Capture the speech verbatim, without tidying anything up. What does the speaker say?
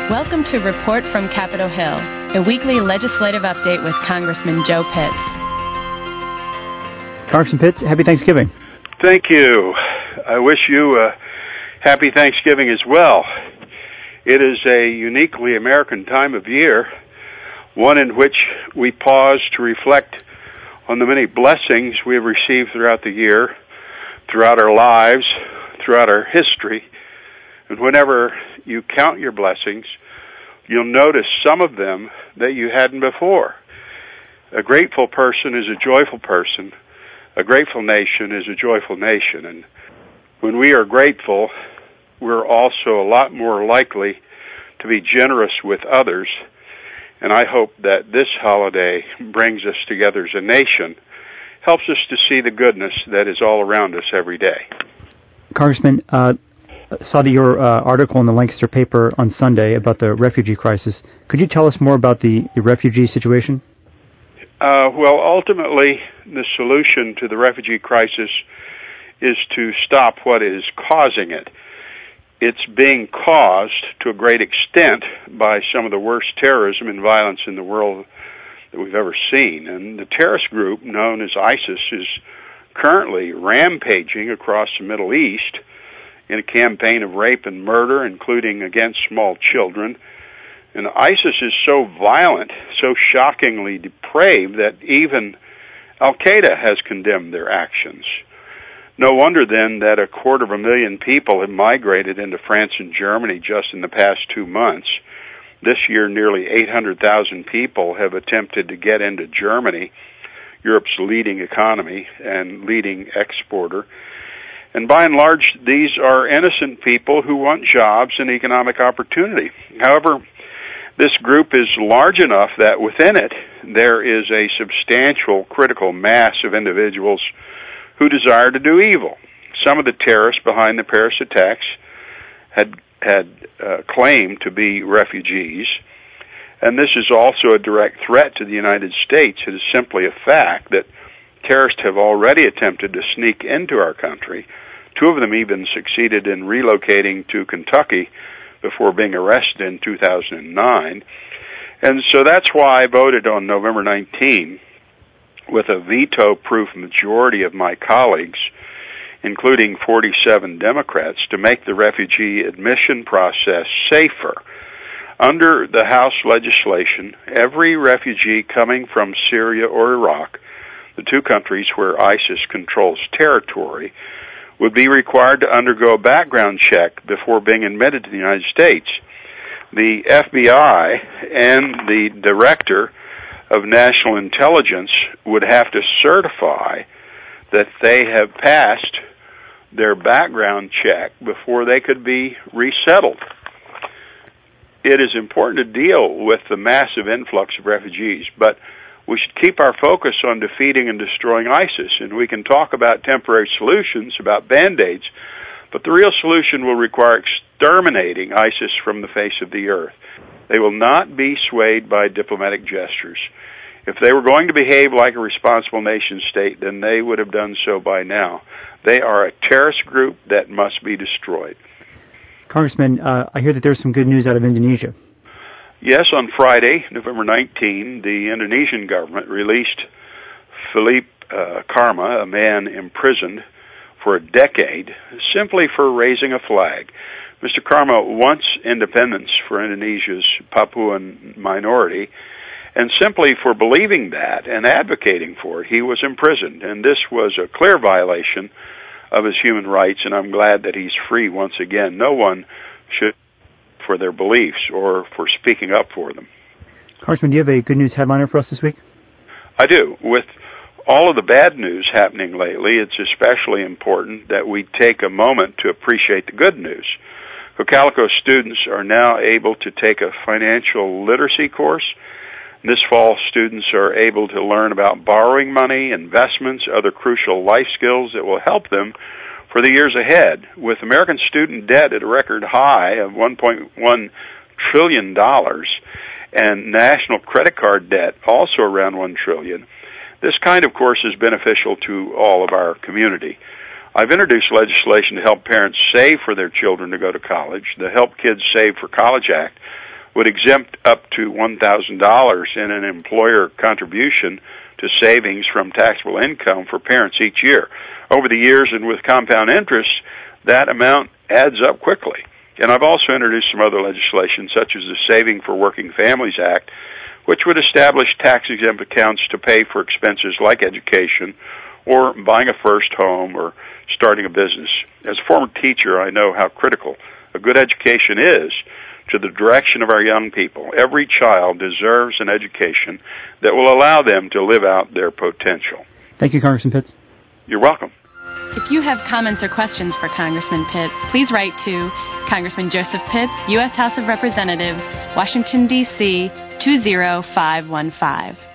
Welcome to Report from Capitol Hill, a weekly legislative update with Congressman Joe Pitts. Congressman Pitts, happy Thanksgiving. Thank you. I wish you a happy Thanksgiving as well. It is a uniquely American time of year, one in which we pause to reflect on the many blessings we have received throughout the year, throughout our lives, throughout our history. And whenever you count your blessings, you'll notice some of them that you hadn't before. A grateful person is a joyful person. A grateful nation is a joyful nation. And when we are grateful, we're also a lot more likely to be generous with others. And I hope that this holiday brings us together as a nation, helps us to see the goodness that is all around us every day. Congressman, uh, saw the, your uh, article in the Lancaster paper on Sunday about the refugee crisis. Could you tell us more about the, the refugee situation? Uh, well, ultimately, the solution to the refugee crisis is to stop what is causing it. It's being caused to a great extent by some of the worst terrorism and violence in the world that we've ever seen. And the terrorist group known as ISIS is currently rampaging across the Middle East in a campaign of rape and murder, including against small children. And ISIS is so violent, so shockingly depraved, that even Al-Qaeda has condemned their actions. No wonder, then, that a quarter of a million people have migrated into France and Germany just in the past two months. This year, nearly eight hundred thousand people have attempted to get into Germany, Europe's leading economy and leading exporter. And by and large, these are innocent people who want jobs and economic opportunity. However, this group is large enough that within it there is a substantial critical mass of individuals who desire to do evil. Some of the terrorists behind the Paris attacks had had uh, claimed to be refugees, and this is also a direct threat to the United States. It is simply a fact that terrorists have already attempted to sneak into our country. Two of them even succeeded in relocating to Kentucky before being arrested in two thousand nine. And so that's why I voted on November nineteenth with a veto-proof majority of my colleagues, including forty-seven Democrats, to make the refugee admission process safer. Under the House legislation, every refugee coming from Syria or Iraq, the two countries where ISIS controls territory, would be required to undergo a background check before being admitted to the United States. The F B I and the Director of National Intelligence would have to certify that they have passed their background check before they could be resettled. It is important to deal with the massive influx of refugees, but we should keep our focus on defeating and destroying ISIS, and we can talk about temporary solutions, about Band-Aids, but the real solution will require exterminating ISIS from the face of the earth. They will not be swayed by diplomatic gestures. If they were going to behave like a responsible nation state, then they would have done so by now. They are a terrorist group that must be destroyed. Congressman, uh, I hear that there's some good news out of Indonesia. Yes, on Friday, November nineteenth, the Indonesian government released Philippe uh, Karma, a man imprisoned for a decade, simply for raising a flag. Mister Karma wants independence for Indonesia's Papuan minority, and simply for believing that and advocating for it, he was imprisoned. And this was a clear violation of his human rights, and I'm glad that he's free once again. No one should for their beliefs or for speaking up for them. Congressman, do you have a good news headliner for us this week? I do. With all of the bad news happening lately, it's especially important that we take a moment to appreciate the good news. Cocalico students are now able to take a financial literacy course. This fall, students are able to learn about borrowing money, investments, other crucial life skills that will help them for the years ahead. With American student debt at a record high of one point one trillion dollars and national credit card debt also around one trillion dollars, this kind of course is beneficial to all of our community. I've introduced legislation to help parents save for their children to go to college. The Help Kids Save for College Act would exempt up to one thousand dollars in an employer contribution to savings from taxable income for parents each year. Over the years and with compound interest, that amount adds up quickly. And I've also introduced some other legislation, such as the Saving for Working Families Act, which would establish tax-exempt accounts to pay for expenses like education or buying a first home or starting a business. As a former teacher, I know how critical a good education is to the direction of our young people. Every child deserves an education that will allow them to live out their potential. Thank you, Congressman Pitts. You're welcome. If you have comments or questions for Congressman Pitts, please write to Congressman Joseph Pitts, U S House of Representatives, Washington, D C two zero five one five.